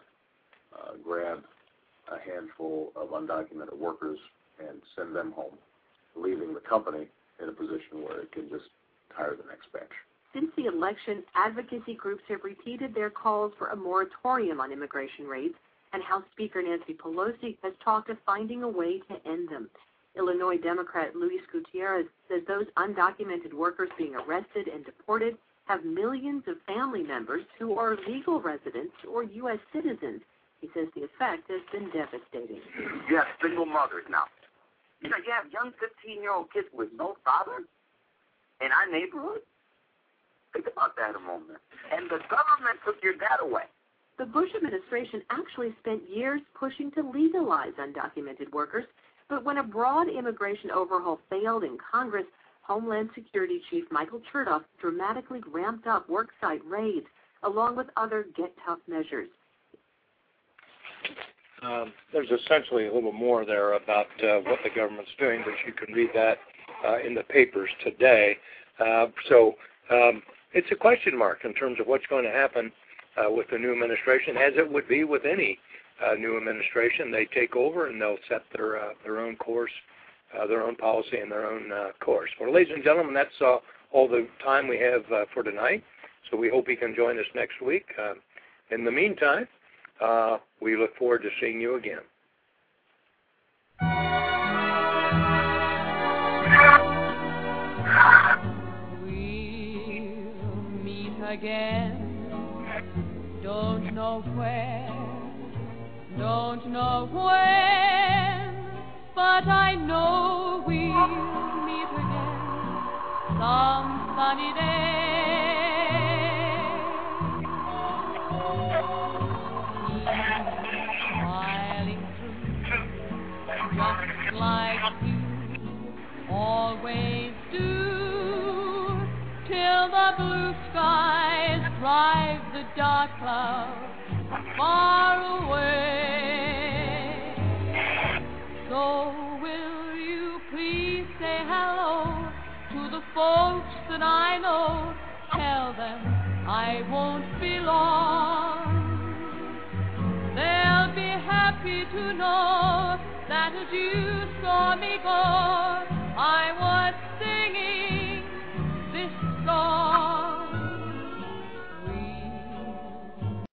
grab a handful of undocumented workers and send them home, leaving the company in a position where it can just hire the next batch. Since the election, advocacy groups have repeated their calls for a moratorium on immigration raids, and House Speaker Nancy Pelosi has talked of finding a way to end them. Illinois Democrat Luis Gutierrez says those undocumented workers being arrested and deported have millions of family members who are legal residents or U.S. citizens. He says the effect has been devastating. You have single mothers now. You know, you have young 15-year-old kids with no father in our neighborhood? Think about that a moment. And the government took your dad away. The Bush administration actually spent years pushing to legalize undocumented workers, but when a broad immigration overhaul failed in Congress, Homeland Security Chief Michael Chertoff dramatically ramped up worksite raids, along with other get-tough measures. There's essentially a little more there about what the government's doing, but you can read that in the papers today. So it's a question mark in terms of what's going to happen with the new administration, as it would be with any new administration. They take over and they'll set their own course, their own policy, and their own course. Well, ladies and gentlemen, that's all the time we have for tonight. So we hope you can join us next week. In the meantime, we look forward to seeing you again. We'll meet again. Don't know where, don't know when, but I know we'll meet again some sunny day. Smiling through, just like you always do, till the blue skies drive the dark clouds far away. So will you please say hello to the folks that I know? Tell them I won't be long. They'll be happy to know that as you saw me go, I was